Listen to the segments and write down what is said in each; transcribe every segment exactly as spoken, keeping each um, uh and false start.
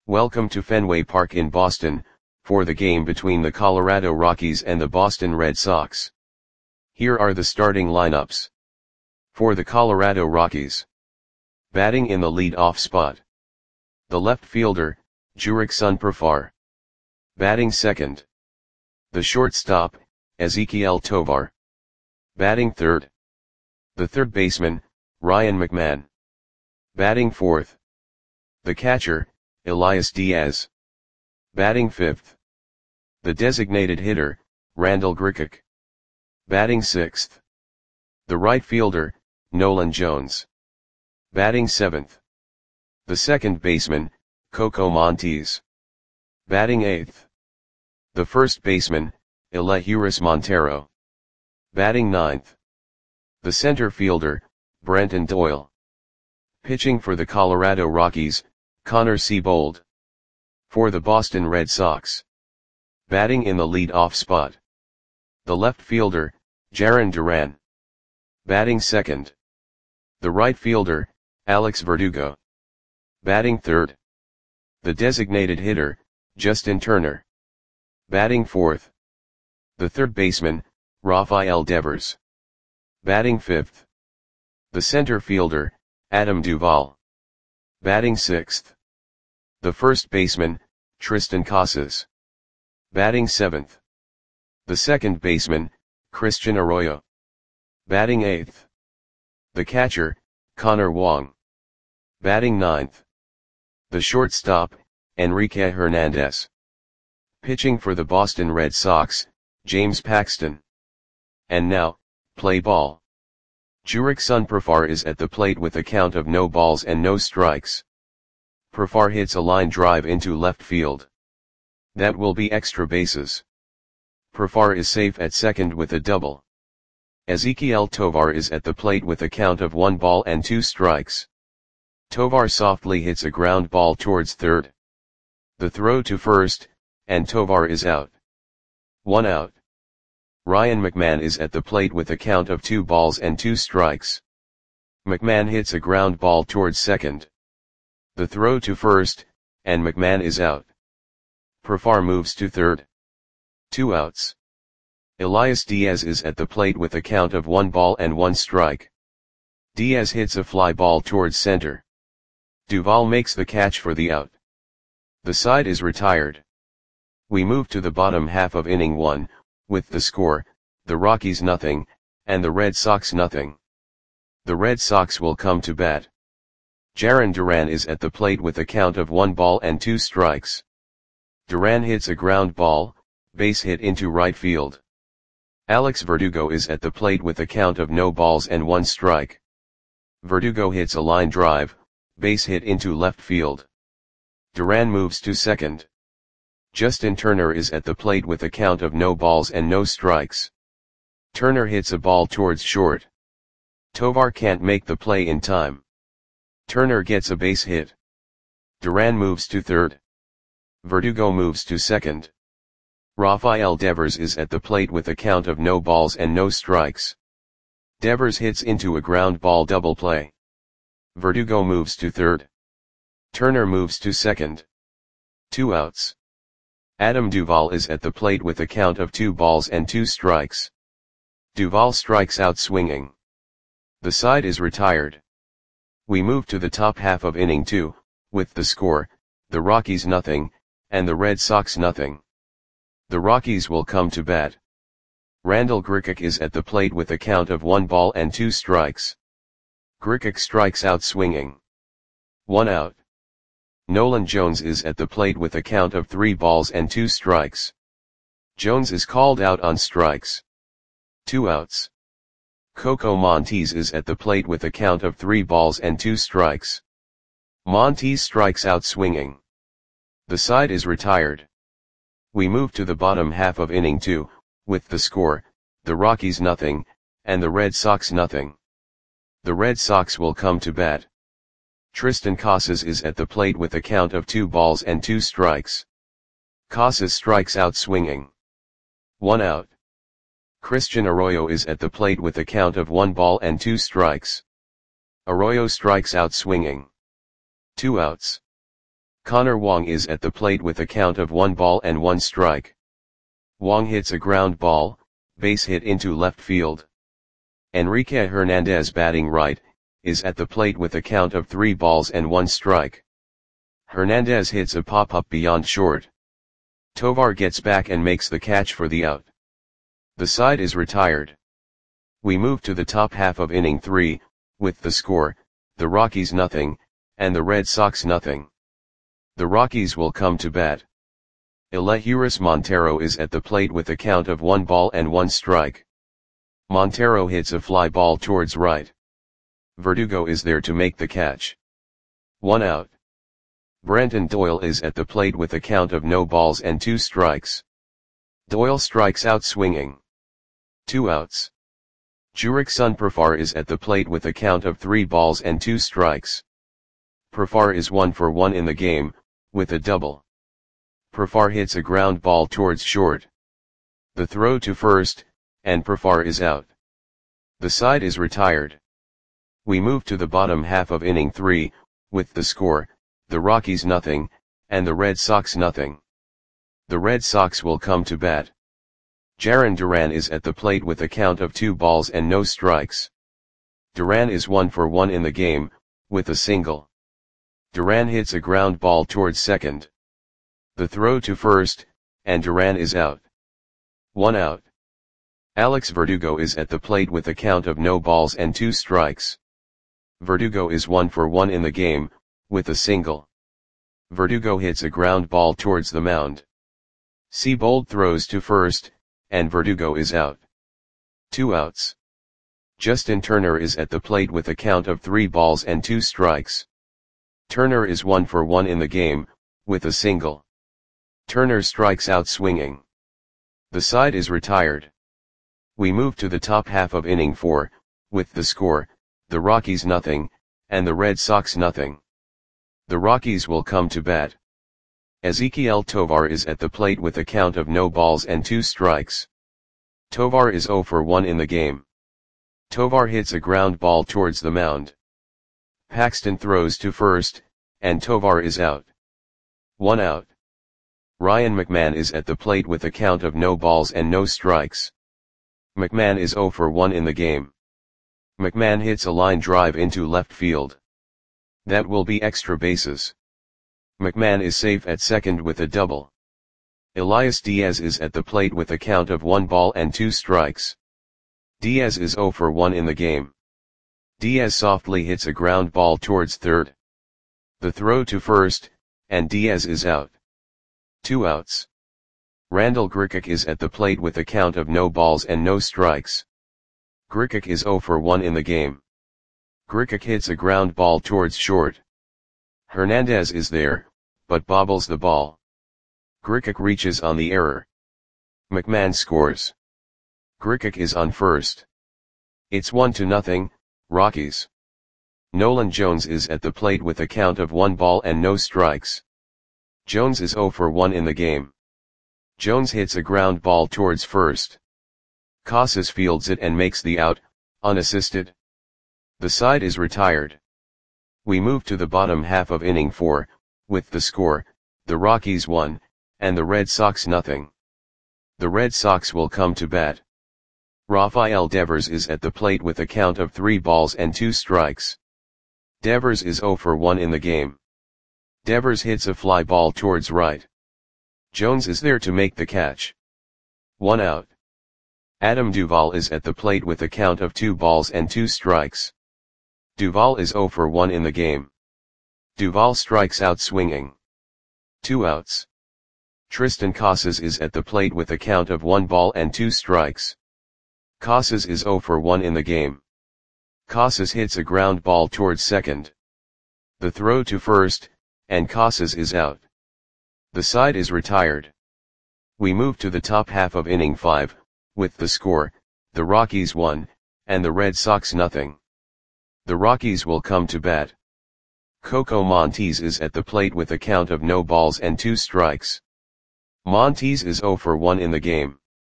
Welcome to Fenway Park in Boston, for the game between the Colorado Rockies and the Boston Red Sox. Here are the starting lineups. For the Colorado Rockies. Batting in the lead-off spot. The left fielder, Jurickson Profar. Batting second. The shortstop, Ezequiel Tovar. Batting third. The third baseman, Ryan McMahon. Batting fourth. The catcher, Elias Diaz. Batting fifth. The designated hitter, Randal Grichuk. Batting sixth. The right fielder, Nolan Jones. Batting seventh. The second baseman, Coco Montes. Batting eighth. The first baseman, Elehuris Montero. Batting ninth. The center fielder, Brenton Doyle. Pitching for the Colorado Rockies, Connor Seabold. For the Boston Red Sox. Batting in the lead-off spot. The left fielder, Jarren Duran. Batting second. The right fielder, Alex Verdugo. Batting third. The designated hitter, Justin Turner. Batting fourth. The third baseman, Rafael Devers. Batting fifth. The center fielder, Adam Duvall. Batting sixth. The first baseman, Triston Casas. Batting seventh. The second baseman, Christian Arroyo. Batting eighth. The catcher, Connor Wong. Batting ninth. The shortstop, Enrique Hernandez. Pitching for the Boston Red Sox, James Paxton. And now, play ball. Jurickson Profar is at the plate with a count of no balls and no strikes. Profar hits a line drive into left field. That will be extra bases. Profar is safe at second with a double. Ezequiel Tovar is at the plate with a count of one ball and two strikes. Tovar softly hits a ground ball towards third. The throw to first, and Tovar is out. One out. Ryan McMahon is at the plate with a count of two balls and two strikes. McMahon hits a ground ball towards second. The throw to first, and McMahon is out. Profar moves to third. Two outs. Elias Diaz is at the plate with a count of one ball and one strike. Diaz hits a fly ball towards center. Duvall makes the catch for the out. The side is retired. We move to the bottom half of inning one, with the score, the Rockies nothing, and the Red Sox nothing. The Red Sox will come to bat. Jarren Duran is at the plate with a count of one ball and two strikes. Duran hits a ground ball, base hit into right field. Alex Verdugo is at the plate with a count of no balls and one strike. Verdugo hits a line drive, base hit into left field. Duran moves to second. Justin Turner is at the plate with a count of no balls and no strikes. Turner hits a ball towards short. Tovar can't make the play in time. Turner gets a base hit. Duran moves to third. Verdugo moves to second. Rafael Devers is at the plate with a count of no balls and no strikes. Devers hits into a ground ball double play. Verdugo moves to third. Turner moves to second. Two outs. Adam Duvall is at the plate with a count of two balls and two strikes. Duvall strikes out swinging. The side is retired. We move to the top half of inning two, with the score, the Rockies nothing, and the Red Sox nothing. The Rockies will come to bat. Randal Grichuk is at the plate with a count of one ball and two strikes. Grichuk strikes out swinging. One out. Nolan Jones is at the plate with a count of three balls and two strikes. Jones is called out on strikes. Two outs. Coco Montes is at the plate with a count of three balls and two strikes. Montes strikes out swinging. The side is retired. We move to the bottom half of inning two, with the score, the Rockies nothing, and the Red Sox nothing. The Red Sox will come to bat. Triston Casas is at the plate with a count of two balls and two strikes. Casas strikes out swinging. One out. Christian Arroyo is at the plate with a count of one ball and two strikes. Arroyo strikes out swinging. Two outs. Connor Wong is at the plate with a count of one ball and one strike. Wong hits a ground ball, base hit into left field. Enrique Hernandez, batting right, is at the plate with a count of three balls and one strike. Hernandez hits a pop-up beyond short. Tovar gets back and makes the catch for the out. The side is retired. We move to the top half of inning three, with the score, the Rockies nothing, and the Red Sox nothing. The Rockies will come to bat. Elehuris Montero is at the plate with a count of one ball and one strike. Montero hits a fly ball towards right. Verdugo is there to make the catch. One out. Brenton Doyle is at the plate with a count of no balls and two strikes. Doyle strikes out swinging. Two outs. Jurickson Profar is at the plate with a count of three balls and two strikes. Profar is one for one in the game, with a double. Profar hits a ground ball towards short. The throw to first, and Profar is out. The side is retired. We move to the bottom half of inning three, with the score, the Rockies nothing, and the Red Sox nothing. The Red Sox will come to bat. Jarren Duran is at the plate with a count of two balls and no strikes. Duran is one for one in the game, with a single. Duran hits a ground ball towards second. The throw to first, and Duran is out. One out. Alex Verdugo is at the plate with a count of no balls and two strikes. Verdugo is one for one in the game, with a single. Verdugo hits a ground ball towards the mound. Seabold throws to first, and Verdugo is out. Two outs. Justin Turner is at the plate with a count of three balls and two strikes. Turner is one for one in the game, with a single. Turner strikes out swinging. The side is retired. We move to the top half of inning four, with the score, the Rockies nothing, and the Red Sox nothing. The Rockies will come to bat. Ezequiel Tovar is at the plate with a count of no balls and two strikes. Tovar is zero for one in the game. Tovar hits a ground ball towards the mound. Paxton throws to first, and Tovar is out. One out. Ryan McMahon is at the plate with a count of no balls and no strikes. McMahon is zero for one in the game. McMahon hits a line drive into left field. That will be extra bases. McMahon is safe at second with a double. Elias Diaz is at the plate with a count of one ball and two strikes. Diaz is zero for one in the game. Diaz softly hits a ground ball towards third. The throw to first, and Diaz is out. Two outs. Randall Grichuk is at the plate with a count of no balls and no strikes. Grichuk is zero for one in the game. Grichuk hits a ground ball towards short. Hernandez is there, but bobbles the ball. Grichuk reaches on the error. McMahon scores. Grichuk is on first. It's one to nothing, Rockies. Nolan Jones is at the plate with a count of one ball and no strikes. Jones is zero for one in the game. Jones hits a ground ball towards first. Casas fields it and makes the out, unassisted. The side is retired. We move to the bottom half of inning four, with the score, the Rockies one, and the Red Sox nothing. The Red Sox will come to bat. Rafael Devers is at the plate with a count of three balls and two strikes. Devers is zero for one in the game. Devers hits a fly ball towards right. Jones is there to make the catch. One out. Adam Duvall is at the plate with a count of two balls and two strikes. Duvall is zero for one in the game. Duvall strikes out swinging. Two outs. Tristan Casas is at the plate with a count of one ball and two strikes. Casas is zero for one in the game. Casas hits a ground ball towards second. The throw to first, and Casas is out. The side is retired. We move to the top half of inning five, with the score, the Rockies one, and the Red Sox nothing. The Rockies will come to bat. Coco Montes is at the plate with a count of no balls and two strikes. Montes is zero for one in the game.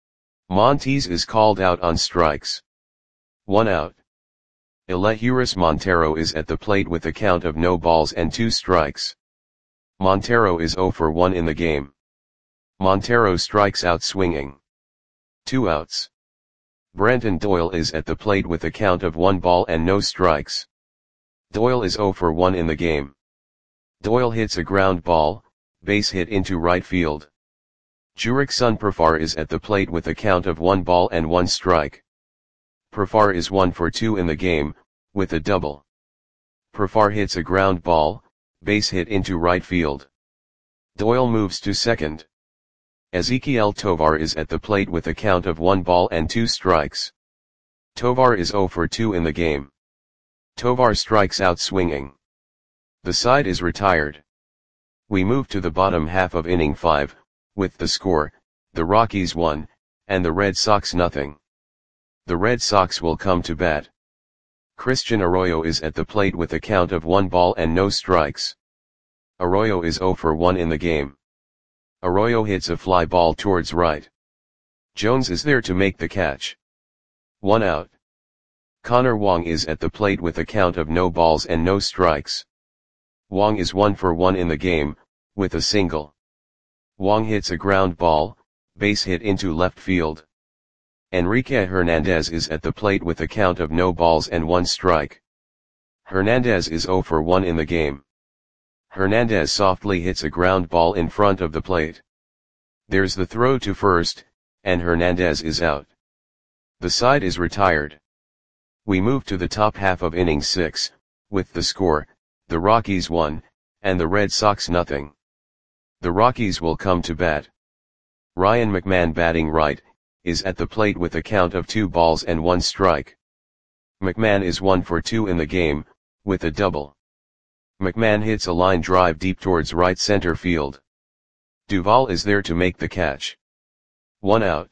Montes is called out on strikes. One out. Elehuris Montero is at the plate with a count of no balls and two strikes. Montero is zero for one in the game. Montero strikes out swinging. Two outs. Brenton Doyle is at the plate with a count of one ball and no strikes. Doyle is zero for one in the game. Doyle hits a ground ball, base hit into right field. Jurickson Profar is at the plate with a count of one ball and one strike. Profar is one for two in the game, with a double. Profar hits a ground ball, base hit into right field. Doyle moves to second. Ezequiel Tovar is at the plate with a count of one ball and two strikes. Tovar is zero for two in the game. Tovar strikes out swinging. The side is retired. We move to the bottom half of inning five, with the score, the Rockies one, and the Red Sox nothing. The Red Sox will come to bat. Christian Arroyo is at the plate with a count of one ball and no strikes. Arroyo is zero for one in the game. Arroyo hits a fly ball towards right. Jones is there to make the catch. One out. Connor Wong is at the plate with a count of no balls and no strikes. Wong is one for one in the game, with a single. Wong hits a ground ball, base hit into left field. Enrique Hernandez is at the plate with a count of no balls and one strike. Hernandez is zero for one in the game. Hernandez softly hits a ground ball in front of the plate. There's the throw to first, and Hernandez is out. The side is retired. We move to the top half of inning six, with the score, the Rockies one, and the Red Sox nothing. The Rockies will come to bat. Ryan McMahon batting right, is at the plate with a count of two balls and one strike. McMahon is one for two in the game, with a double. McMahon hits a line drive deep towards right center field. Duvall is there to make the catch. One out.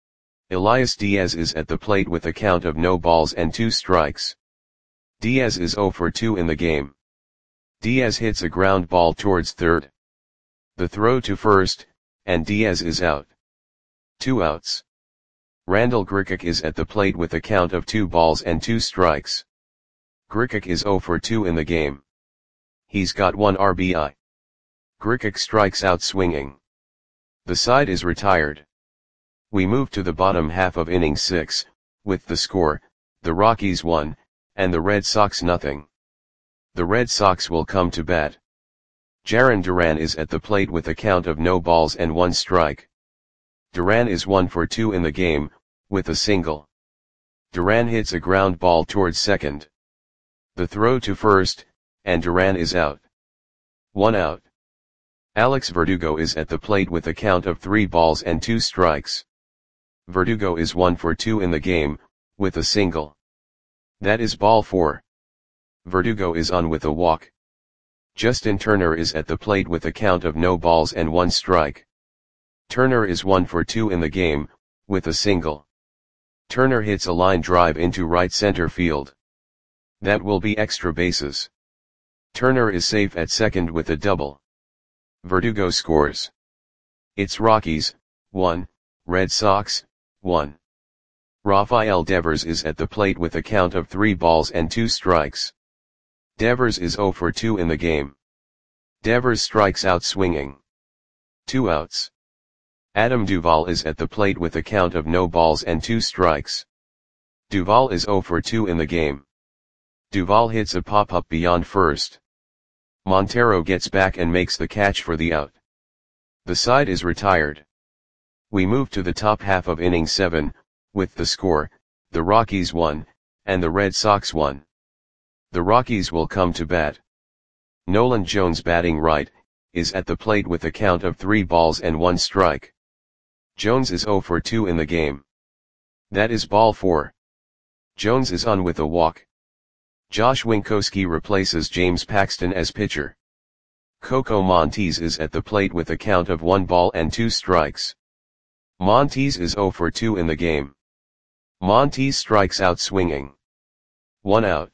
Elias Diaz is at the plate with a count of no balls and two strikes. Diaz is zero for two in the game. Diaz hits a ground ball towards third. The throw to first, and Diaz is out. Two outs. Randall Grichuk is at the plate with a count of two balls and two strikes. Grichuk is zero for two in the game. He's got one R B I. Grichuk strikes out swinging. The side is retired. We move to the bottom half of inning six, with the score, the Rockies one, and the Red Sox nothing. The Red Sox will come to bat. Jarren Duran is at the plate with a count of no balls and one strike. Duran is one for two in the game, with a single. Duran hits a ground ball towards second. The throw to first, and Duran is out. One out. Alex Verdugo is at the plate with a count of three balls and two strikes. Verdugo is one for two in the game, with a single. That is ball four. Verdugo is on with a walk. Justin Turner is at the plate with a count of no balls and one strike. Turner is one for two in the game, with a single. Turner hits a line drive into right center field. That will be extra bases. Turner is safe at second with a double. Verdugo scores. It's Rockies, one, Red Sox, one. Rafael Devers is at the plate with a count of three balls and two strikes. Devers is zero for two in the game. Devers strikes out swinging. Two outs. Adam Duvall is at the plate with a count of no balls and two strikes. Duvall is zero for two in the game. Duvall hits a pop-up beyond first. Montero gets back and makes the catch for the out. The side is retired. We move to the top half of inning seven, with the score, the Rockies one, and the Red Sox one. The Rockies will come to bat. Nolan Jones batting right, is at the plate with a count of three balls and one strike. Jones is zero for two in the game. That is ball four. Jones is on with a walk. Josh Winkowski replaces James Paxton as pitcher. Coco Montes is at the plate with a count of one ball and two strikes. Montes is zero for two in the game. Montes strikes out swinging. One out.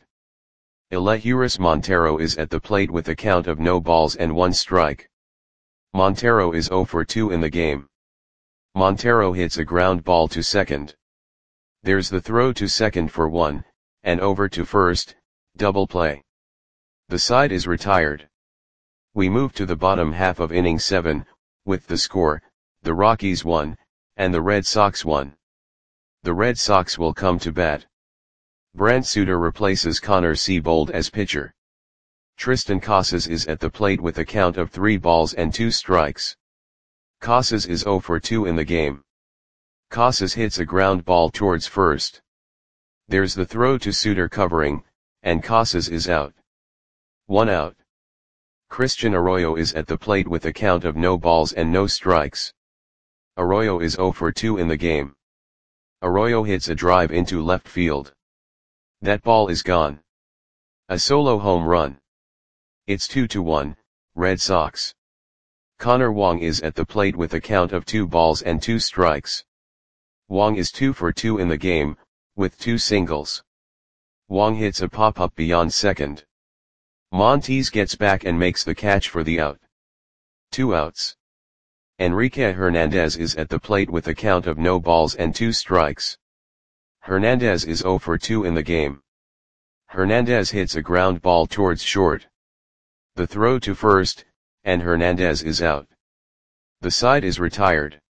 Elehuris Montero is at the plate with a count of no balls and one strike. Montero is zero for two in the game. Montero hits a ground ball to second. There's the throw to second for one, and over to first, double play. The side is retired. We move to the bottom half of inning seven, with the score, the Rockies one, and the Red Sox one. The Red Sox will come to bat. Brant Suter replaces Connor Seabold as pitcher. Tristan Casas is at the plate with a count of three balls and two strikes. Casas is oh for two in the game. Casas hits a ground ball towards first. There's the throw to Suter covering, and Casas is out. One out. Christian Arroyo is at the plate with a count of no balls and no strikes. Arroyo is oh for two in the game. Arroyo hits a drive into left field. That ball is gone. A solo home run. It's two to one, Red Sox. Connor Wong is at the plate with a count of two balls and two strikes. Wong is two for two in the game, with two singles. Wong hits a pop-up beyond second. Montes gets back and makes the catch for the out. Two outs. Enrique Hernandez is at the plate with a count of no balls and two strikes. Hernandez is oh for two in the game. Hernandez hits a ground ball towards short. The throw to first, and Hernandez is out. The side is retired.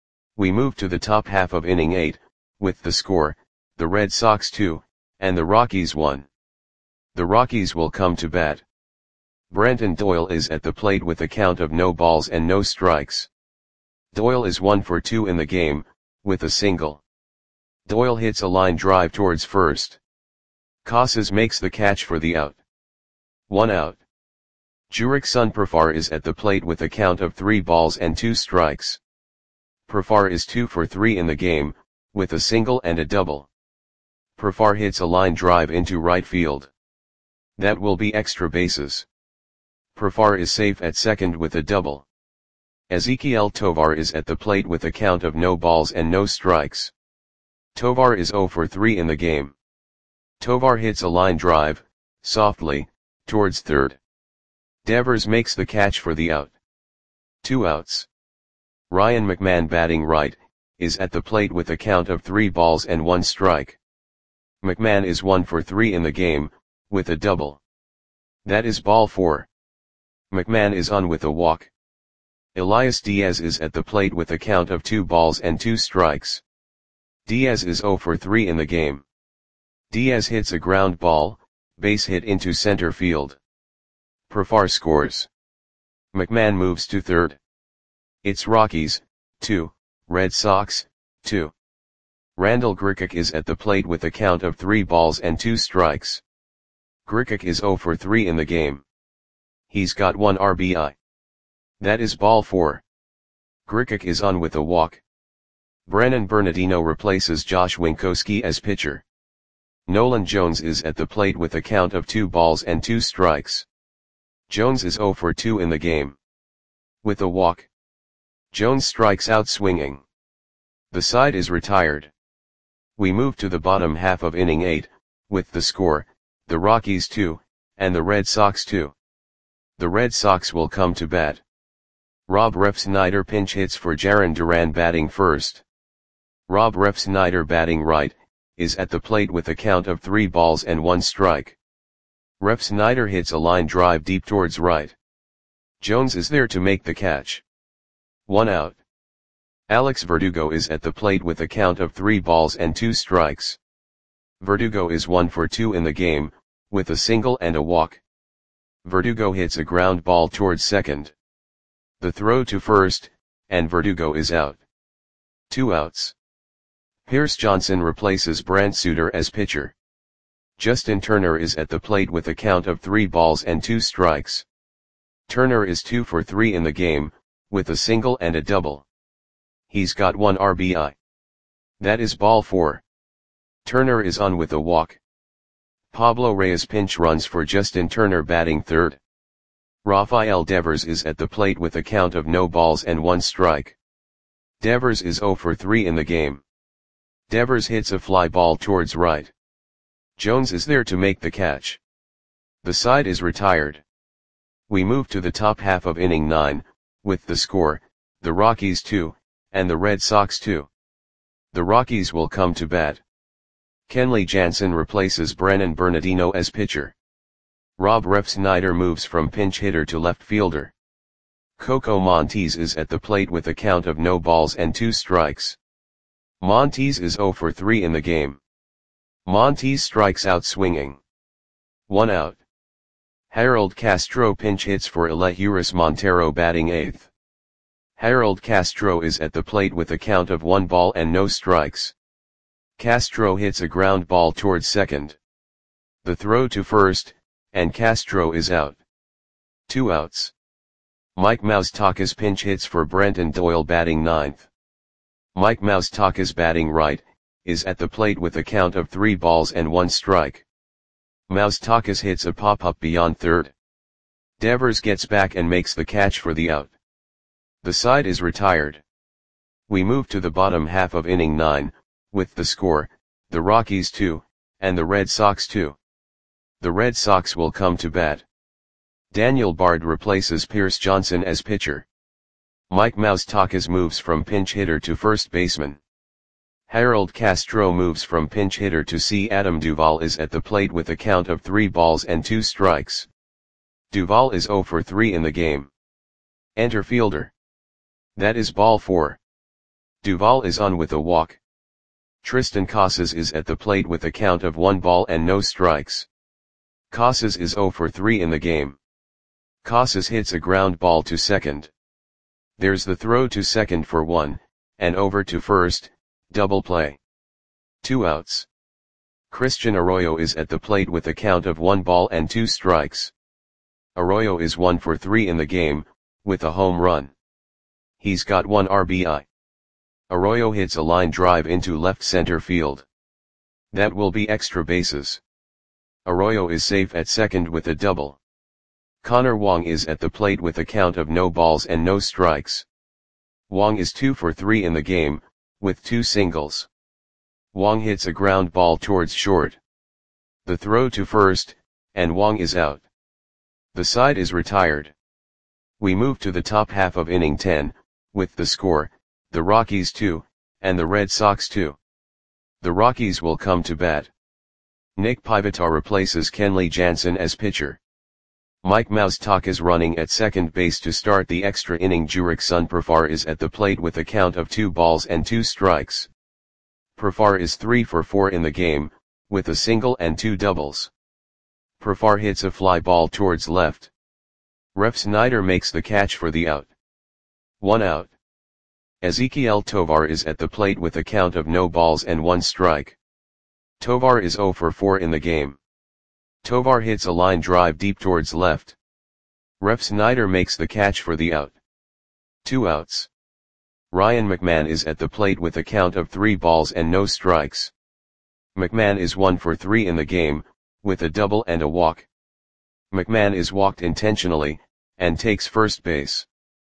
We move to the top half of inning eight, with the score, the Red Sox two, and the Rockies one. The Rockies will come to bat. Brenton Doyle is at the plate with a count of no balls and no strikes. Doyle is one for two in the game, with a single. Doyle hits a line drive towards first. Casas makes the catch for the out. One out. Jurickson Profar is at the plate with a count of three balls and two strikes. Profar is two for three in the game, with a single and a double. Profar hits a line drive into right field. That will be extra bases. Profar is safe at second with a double. Ezequiel Tovar is at the plate with a count of no balls and no strikes. Tovar is oh for three in the game. Tovar hits a line drive, softly, towards third. Devers makes the catch for the out. Two outs. Ryan McMahon, batting right, is at the plate with a count of three balls and one strike. McMahon is one for three in the game, with a double. That is ball four. McMahon is on with a walk. Elias Diaz is at the plate with a count of two balls and two strikes. Diaz is oh for three in the game. Diaz hits a ground ball, base hit into center field. Profar scores. McMahon moves to third. It's Rockies, two, Red Sox, two. Randall Grichuk is at the plate with a count of three balls and two strikes. Grichuk is oh for three in the game. He's got one R B I. That is ball four. Grichuk is on with a walk. Brennan Bernardino replaces Josh Winkowski as pitcher. Nolan Jones is at the plate with a count of two balls and two strikes. Jones is oh for two in the game. With a walk. Jones strikes out swinging. The side is retired. We move to the bottom half of inning eight, with the score, the Rockies two, and the Red Sox two. The Red Sox will come to bat. Rob Refsnyder pinch hits for Jarren Duran, batting first. Rob Refsnyder, batting right, is at the plate with a count of three balls and one strike. Refsnyder hits a line drive deep towards right. Jones is there to make the catch. One out. Alex Verdugo is at the plate with a count of three balls and two strikes. Verdugo is one for two in the game, with a single and a walk. Verdugo hits a ground ball towards second. The throw to first, and Verdugo is out. Two outs. Pierce Johnson replaces Brant Suter as pitcher. Justin Turner is at the plate with a count of three balls and two strikes. Turner is two for three in the game, with a single and a double. He's got one R B I. That is ball four. Turner is on with a walk. Pablo Reyes pinch runs for Justin Turner, batting third. Rafael Devers is at the plate with a count of no balls and one strike. Devers is oh for three in the game. Devers hits a fly ball towards right. Jones is there to make the catch. The side is retired. We move to the top half of inning nine, with the score, the Rockies two, and the Red Sox two. The Rockies will come to bat. Kenley Jansen replaces Brennan Bernardino as pitcher. Rob Refsnyder moves from pinch hitter to left fielder. Coco Montes is at the plate with a count of no balls and two strikes. Montes is oh for three in the game. Montes strikes out swinging. One out. Harold Castro pinch hits for Elehuris Montero batting eighth. Harold Castro is at the plate with a count of one ball and no strikes. Castro hits a ground ball towards second. The throw to first, and Castro is out. Two outs. Mike Moustakas pinch hits for Brenton Doyle batting ninth. Mike Moustakas batting right, is at the plate with a count of three balls and one strike. Moustakas hits a pop-up beyond third. Devers gets back and makes the catch for the out. The side is retired. We move to the bottom half of inning nine, with the score, the Rockies two, and the Red Sox two. The Red Sox will come to bat. Daniel Bard replaces Pierce Johnson as pitcher. Mike Moustakas moves from pinch hitter to first baseman. Harold Castro moves from pinch hitter to C. Adam Duvall is at the plate with a count of three balls and two strikes. Duvall is oh for three in the game. Enter fielder. That is ball four. Duvall is on with a walk. Tristan Casas is at the plate with a count of one ball and no strikes. Casas is oh for three in the game. Casas hits a ground ball to second. There's the throw to second for one, and over to first, double play. Two outs. Christian Arroyo is at the plate with a count of one ball and two strikes. Arroyo is one for three in the game, with a home run. He's got one R B I. Arroyo hits a line drive into left center field. That will be extra bases. Arroyo is safe at second with a double. Connor Wong is at the plate with a count of no balls and no strikes. Wong is two for three in the game, with two singles. Wong hits a ground ball towards short. The throw to first, and Wong is out. The side is retired. We move to the top half of inning ten, with the score, the Rockies two, and the Red Sox two. The Rockies will come to bat. Nick Pivotar replaces Kenley Jansen as pitcher. Mike Moustakas running at second base to start the extra inning. Jurickson Profar is at the plate with a count of two balls and two strikes. Profar is three for four in the game, with a single and two doubles. Profar hits a fly ball towards left. Refsnyder makes the catch for the out. One out. Ezequiel Tovar is at the plate with a count of no balls and one strike. Tovar is oh for four in the game. Tovar hits a line drive deep towards left. Refsnyder makes the catch for the out. Two outs. Ryan McMahon is at the plate with a count of three balls and no strikes. McMahon is one for three in the game, with a double and a walk. McMahon is walked intentionally, and takes first base.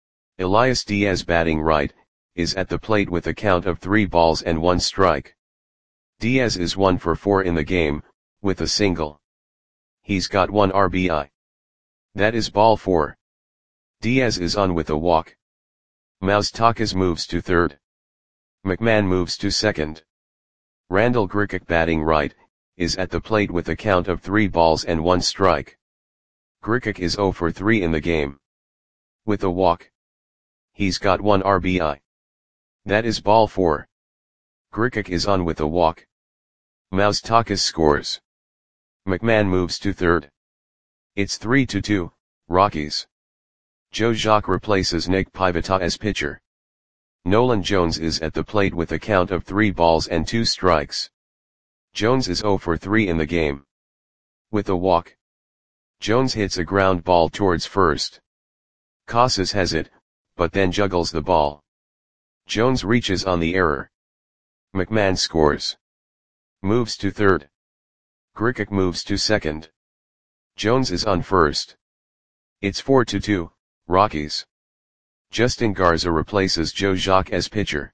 Elias Diaz batting right, is at the plate with a count of three balls and one strike. Diaz is one for four in the game, with a single. He's got one R B I. That is ball four. Diaz is on with a walk. Moustakas moves to third. McMahon moves to second. Randall Grichuk batting right, is at the plate with a count of three balls and one strike. Grichuk is oh for three in the game. With a walk. He's got one R B I. That is ball four. Grichuk is on with a walk. Moustakas scores. McMahon moves to third. It's three to two, Rockies. Joe Jacques replaces Nick Pivotar as pitcher. Nolan Jones is at the plate with a count of three balls and two strikes. Jones is oh for three in the game. With a walk. Jones hits a ground ball towards first. Casas has it, but then juggles the ball. Jones reaches on the error. McMahon scores. Moves to third. Grichuk moves to second. Jones is on first. It's four to two, Rockies. Justin Garza replaces Joe Jacques as pitcher.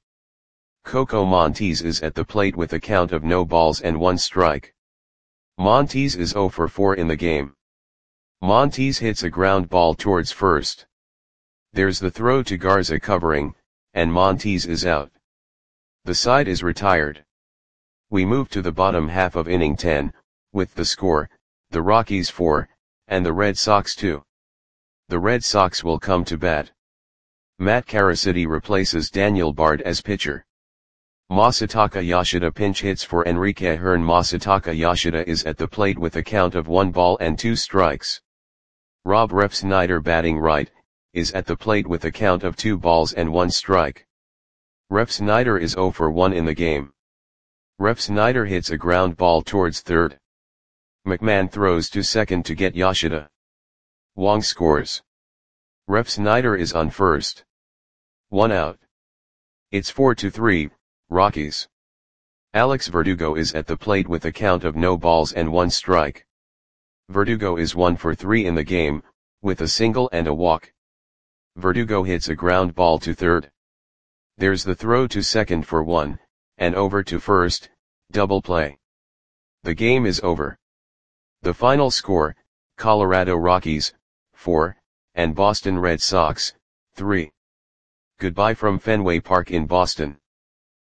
Coco Montes is at the plate with a count of no balls and one strike. Montes is oh for four in the game. Montes hits a ground ball towards first. There's the throw to Garza covering, and Montes is out. The side is retired. We move to the bottom half of inning ten, with the score, the Rockies four, And the Red Sox too. The Red Sox will come to bat. Matt Caracity replaces Daniel Bard as pitcher. Masataka Yoshida pinch hits for Enrique Hearn. Masataka Yoshida is at the plate with a count of one ball and two strikes. Rob Refsnyder, batting right, is at the plate with a count of two balls and one strike. Refsnyder is zero for one in the game. Refsnyder hits a ground ball towards third. McMahon throws to second to get Yoshida. Wong scores. Refsnyder is on first. One out. It's four to three, Rockies. Alex Verdugo is at the plate with a count of no balls and one strike. Verdugo is one for three in the game, with a single and a walk. Verdugo hits a ground ball to third. There's the throw to second for one, and over to first, double play. The game is over. The final score, Colorado Rockies, four, and Boston Red Sox, three. Goodbye from Fenway Park in Boston.